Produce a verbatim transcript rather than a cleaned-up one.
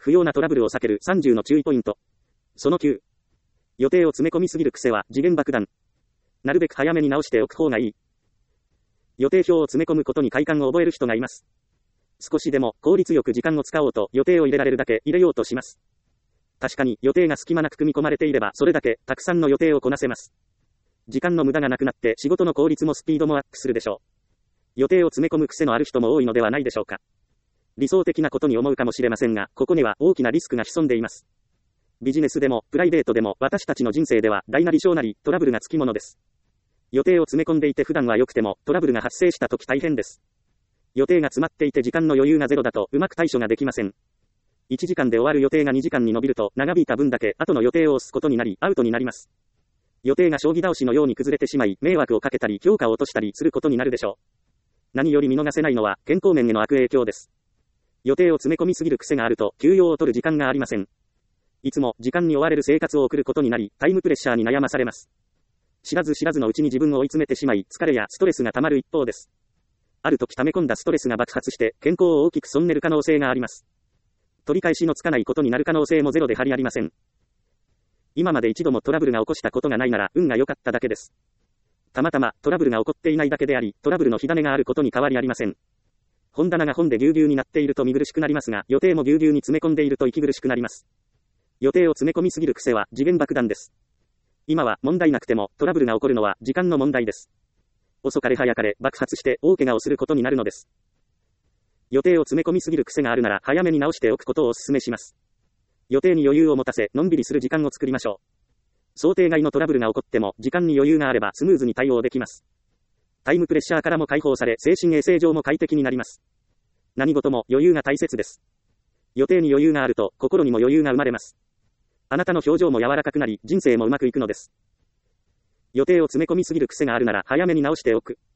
不要なトラブルを避けるさんじゅうの注意ポイント。そのきゅう。予定を詰め込みすぎる癖は時限爆弾。なるべく早めに直しておく方がいい。予定表を詰め込むことに快感を覚える人がいます。少しでも効率よく時間を使おうと予定を入れられるだけ入れようとします。確かに予定が隙間なく組み込まれていればそれだけたくさんの予定をこなせます。時間の無駄がなくなって仕事の効率もスピードもアップするでしょう。予定を詰め込む癖のある人も多いのではないでしょうか。理想的なことに思うかもしれませんが、ここには大きなリスクが潜んでいます。ビジネスでもプライベートでも私たちの人生では大なり小なりトラブルがつきものです。予定を詰め込んでいて普段は良くてもトラブルが発生した時大変です。予定が詰まっていて時間の余裕がゼロだとうまく対処ができません。いちじかんで終わる予定がにじかんに伸びると長引いた分だけ後の予定を押すことになりアウトになります。予定が将棋倒しのように崩れてしまい迷惑をかけたり評価を落としたりすることになるでしょう。何より見逃せないのは健康面への悪影響です。予定を詰め込みすぎる癖があると休養を取る時間がありません。いつも時間に追われる生活を送ることになりタイムプレッシャーに悩まされます。知らず知らずのうちに自分を追い詰めてしまい疲れやストレスが溜まる一方です。ある時溜め込んだストレスが爆発して健康を大きく損ねる可能性があります。取り返しのつかないことになる可能性もゼロで張りありません。今まで一度もトラブルが起こしたことがないなら運が良かっただけです。たまたまトラブルが起こっていないだけであり、トラブルの火種があることに変わりありません。本棚が本でぎゅうぎゅうになっていると見苦しくなりますが、予定もぎゅうぎゅうに詰め込んでいると息苦しくなります。予定を詰め込みすぎる癖は時限爆弾です。今は問題なくてもトラブルが起こるのは時間の問題です。遅かれ早かれ爆発して大怪我をすることになるのです。予定を詰め込みすぎる癖があるなら早めに直しておくことをお勧めします。予定に余裕を持たせのんびりする時間を作りましょう。想定外のトラブルが起こっても時間に余裕があればスムーズに対応できます。タイムプレッシャーからも解放され精神衛生上も快適になります。何事も余裕が大切です。予定に余裕があると心にも余裕が生まれます。あなたの表情も柔らかくなり人生もうまくいくのです。予定を詰め込みすぎる癖があるなら早めに直しておく。